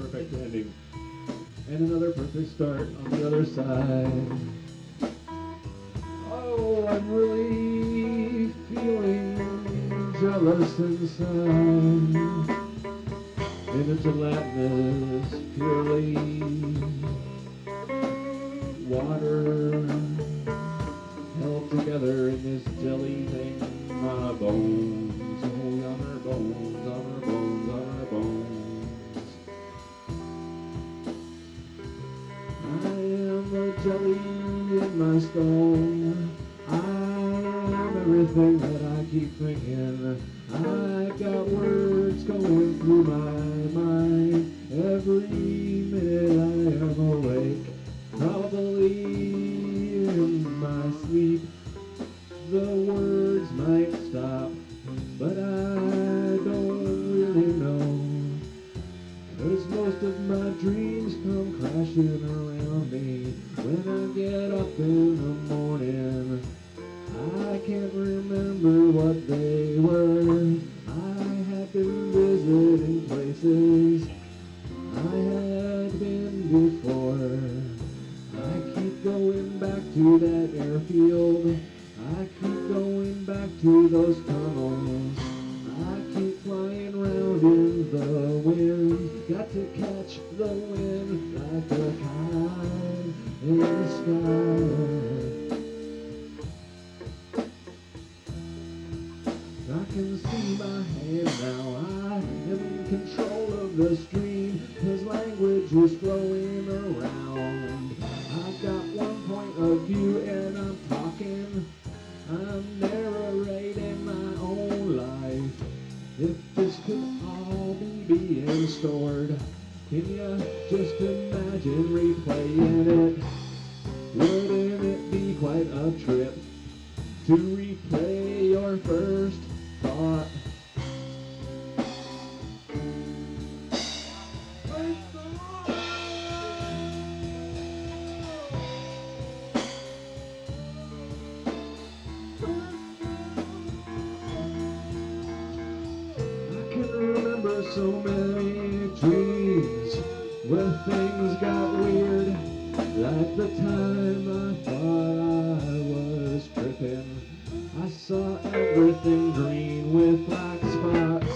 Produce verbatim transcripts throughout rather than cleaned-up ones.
perfect ending. And another perfect start on the other side. Oh, I'm really feeling jealous inside. And it's gelatinous, purely water held together in this jelly thing on our bones, oh, on our bones, on our bones, on our bones. I am the jelly in my stone. I am everything that I keep thinking. I've got words going through my mind every minute I am awake. Probably in my sleep the words might stop, but I don't really know, 'cause most of my dreams come crashing around me when I get up in the morning. I can't remember what they were. I had been visiting places I had been before. I keep going back to that airfield. I keep going back to those tunnels. I keep flying round in the wind. Got to catch the wind like a kite in the sky. I can see my hand now. I am in control of the stream, 'cause language is flowing around. I've got one point of view and I'm talking. I'm narrating my own life. If this could all be being stored, can you just imagine replaying it? Wouldn't it be quite a trip to replay your first thought? So many dreams where things got weird, like the time I thought I was tripping. I saw everything green with black spots.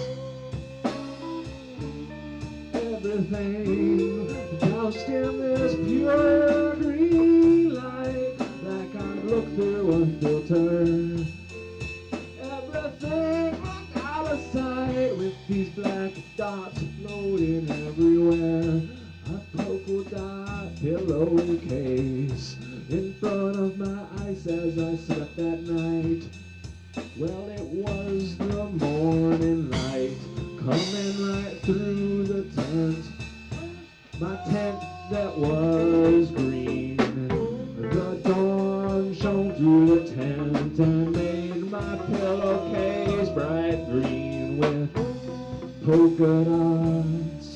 Everything doused in this pure green light, like I looked through a filter. Everything looked out of sight with these black dots floating everywhere. A polka dot pillowcase in front of my eyes as I slept that night. Well, it was the morning light coming right through the tent. My tent that was green. The dawn shone through the tent and made my pillowcase bright green with polka dots.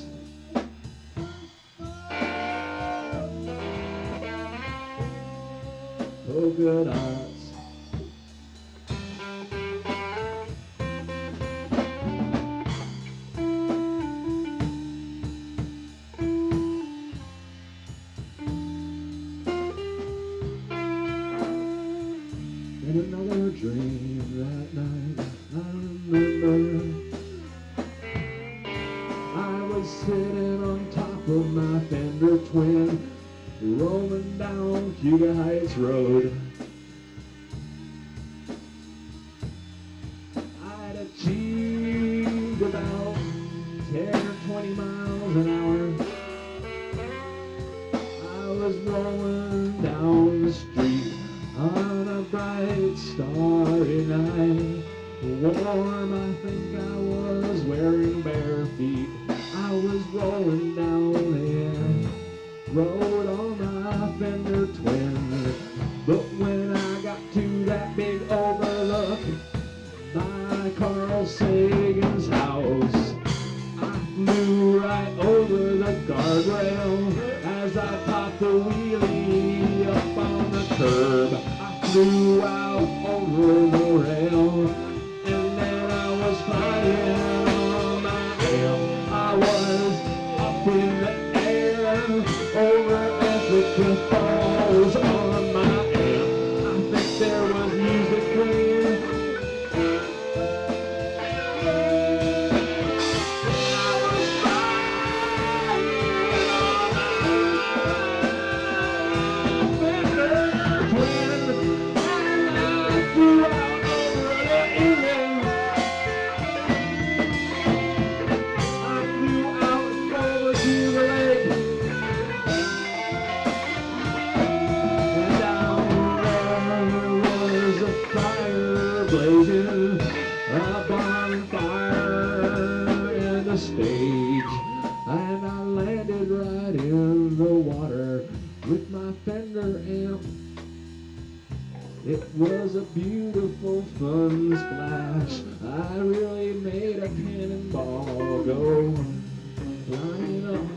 Polka dots. And another dream that night, I remember I was sitting on top of my Fender Twin, rolling down Huga Heights Road. I'd achieved about ten or twenty miles an hour. I was rolling down the street on a bright starry night. Warm, I think I was wearing bare feet. I was rolling down the road on my Fender Twin. But when I got to that big overlook by Carl Sagan's house, I flew right over the guardrail as I popped the wheelie up on the curb. I flew out over the rail, and then I was flying on my tail. I was up in the stage, and I landed right in the water with my Fender amp. It was a beautiful, fun splash. I really made a cannonball go flying up.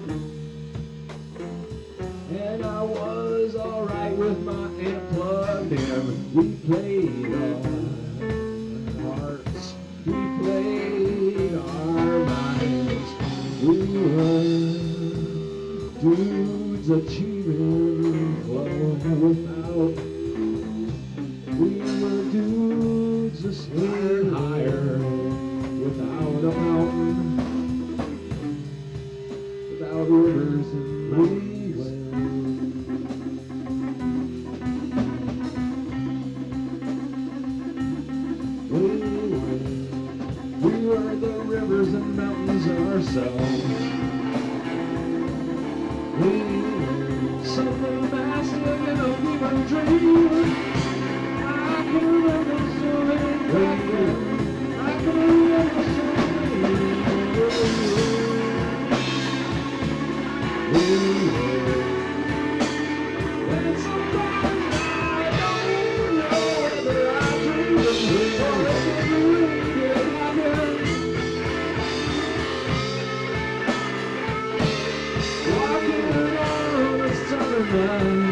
And I was alright with my amp plugged in. We played our hearts, we played our minds. We were dudes achieving flow without. We were dudes a slide higher without a mountain, without rivers and wastelands. We were the rivers and mountains ourselves. We were something massive in a human dream. I can remember so many things. I can remember so many things. And sometimes I don't know whether I dream of you or if it really did happen. Walking on a summer night.